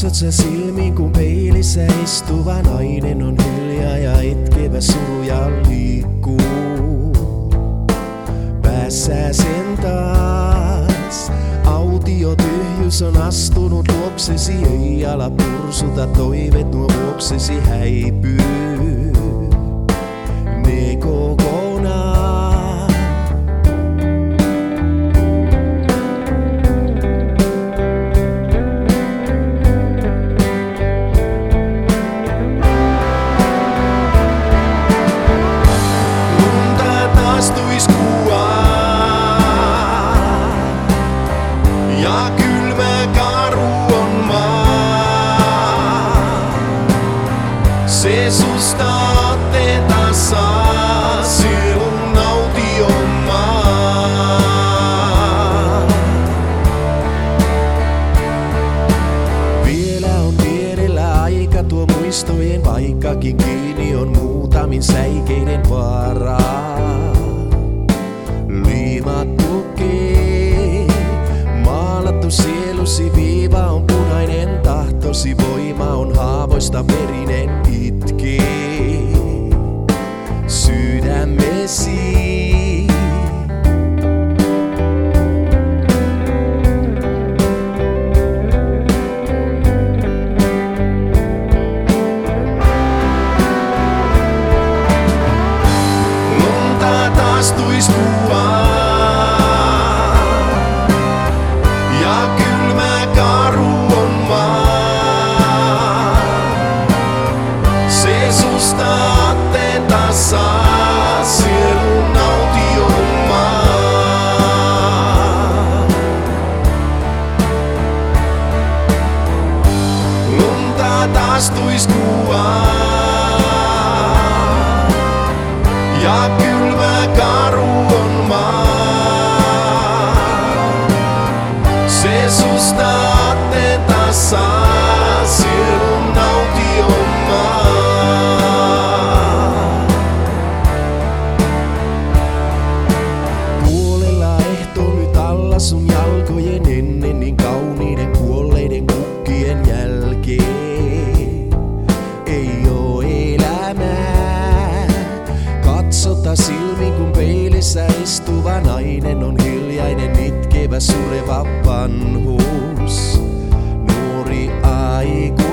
Katsot sä silmiin, kun peilissä istuva nainen on hiljaa ja itkevä suruja liikkuu. Päässä sen taas autio tyhjys on astunut luoksesi. Ei ala pursuta toivet, nuo vuoksesi häipyy ne kokonaan. Lunta taas tuiskua ja kylmä karu on maa. Se susta otteeta saa sielun naution maa. Vielä on vierellä aika tuo muistojen, vaikkakin kiinni on muutamin säikeiden varaa. Liimattu kee, maalattu sielusi viiva on punainen, tahtosi voima on haavoista verinen itkee sydämesi. Lunta taas tuiskua ja kylmä karu on maa. Se susta otteeta saa sielun naution maa. Lunta taas tuiskua ja kylmä karu on maa. Se susta otteeta saa sielun naution maa. Puolella ehto nyt alla sun jalkojen ennen niin kauniiden kuolleiden kukkien jälkeen. Ei oo elämää. Katsota silmiin, kun peilissä istuva nainen on hiljainen, itkevä, sureva vanhuus. Nuori aikuinen.